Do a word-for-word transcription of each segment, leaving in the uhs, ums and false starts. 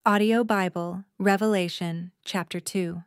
Audio Bible, Revelation, chapter two.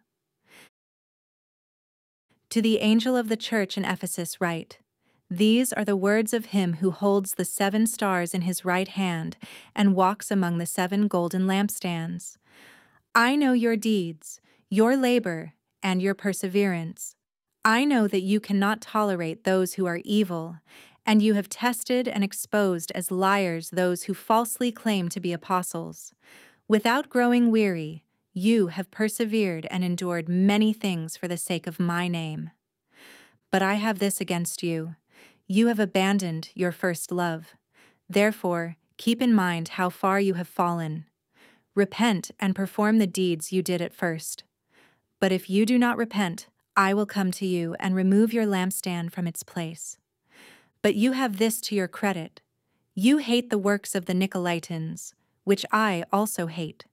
To the angel of the church in Ephesus write, These are the words of him who holds the seven stars in his right hand and walks among the seven golden lampstands. I know your deeds, your labor, and your perseverance. I know that you cannot tolerate those who are evil, and you have tested and exposed as liars those who falsely claim to be apostles. Without growing weary, you have persevered and endured many things for the sake of my name. But I have this against you: you have abandoned your first love. Therefore, keep in mind how far you have fallen. Repent and perform the deeds you did at first. But if you do not repent, I will come to you and remove your lampstand from its place. But you have this to your credit: you hate the works of the Nicolaitans, which I also hate.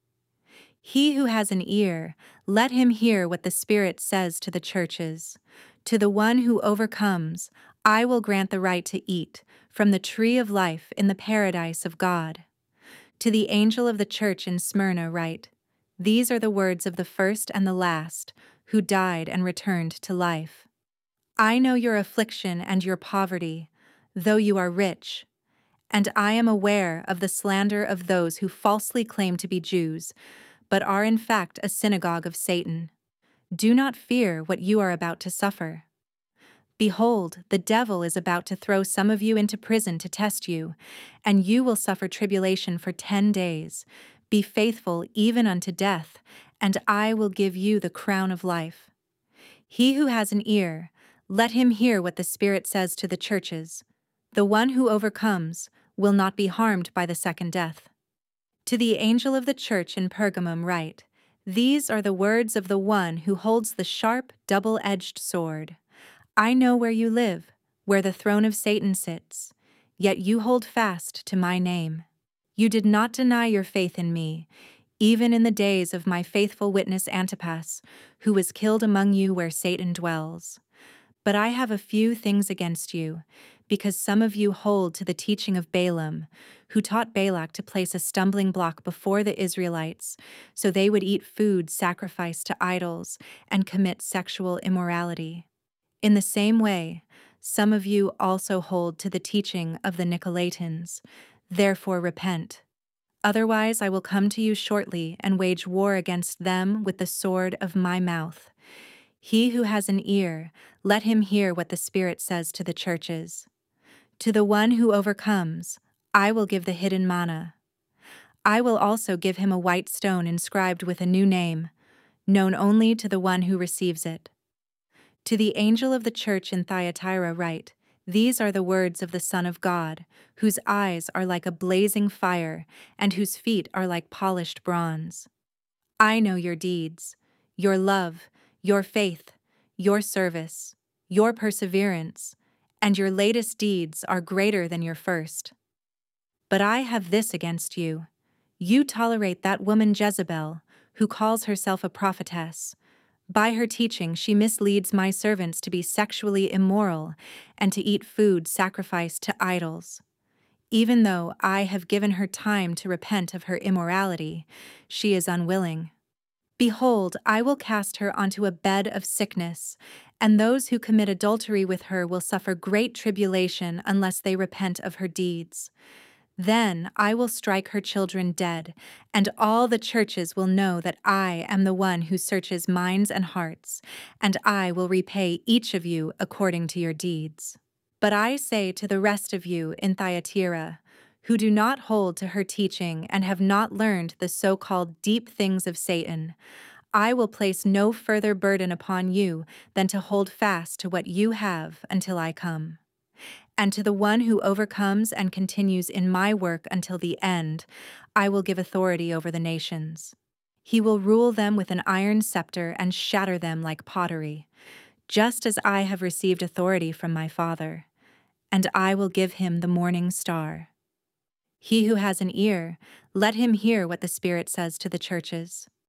He who has an ear, let him hear what the Spirit says to the churches. To the one who overcomes, I will grant the right to eat from the tree of life in the paradise of God. To the angel of the church in Smyrna write, These are the words of the first and the last, who died and returned to life. I know your affliction and your poverty, though you are rich, and I am aware of the slander of those who falsely claim to be Jews, but are in fact a synagogue of Satan. Do not fear what you are about to suffer. Behold, the devil is about to throw some of you into prison to test you, and you will suffer tribulation for ten days. Be faithful even unto death, and I will give you the crown of life. He who has an ear, let him hear what the Spirit says to the churches. The one who overcomes will not be harmed by the second death. To the angel of the church in Pergamum write, These are the words of the one who holds the sharp, double-edged sword. I know where you live, where the throne of Satan sits, yet you hold fast to my name. You did not deny your faith in me, even in the days of my faithful witness Antipas, who was killed among you where Satan dwells. But I have a few things against you, because some of you hold to the teaching of Balaam, who taught Balak to place a stumbling block before the Israelites, so they would eat food sacrificed to idols and commit sexual immorality. In the same way, some of you also hold to the teaching of the Nicolaitans. Therefore repent. Otherwise I will come to you shortly and wage war against them with the sword of my mouth. He who has an ear, let him hear what the Spirit says to the churches. To the one who overcomes, I will give the hidden manna. I will also give him a white stone inscribed with a new name, known only to the one who receives it. To the angel of the church in Thyatira write, These are the words of the Son of God, whose eyes are like a blazing fire, and whose feet are like polished bronze. I know your deeds, your love, your faith, your service, your perseverance, and your latest deeds are greater than your first. But I have this against you: you tolerate that woman Jezebel, who calls herself a prophetess. By her teaching she misleads my servants to be sexually immoral and to eat food sacrificed to idols. Even though I have given her time to repent of her immorality, she is unwilling. Behold, I will cast her onto a bed of sickness, and those who commit adultery with her will suffer great tribulation unless they repent of her deeds. Then I will strike her children dead, and all the churches will know that I am the one who searches minds and hearts, and I will repay each of you according to your deeds. But I say to the rest of you in Thyatira, who do not hold to her teaching and have not learned the so-called deep things of Satan, I will place no further burden upon you than to hold fast to what you have until I come. And to the one who overcomes and continues in my work until the end, I will give authority over the nations. He will rule them with an iron scepter and shatter them like pottery, just as I have received authority from my Father, and I will give him the morning star. He who has an ear, let him hear what the Spirit says to the churches.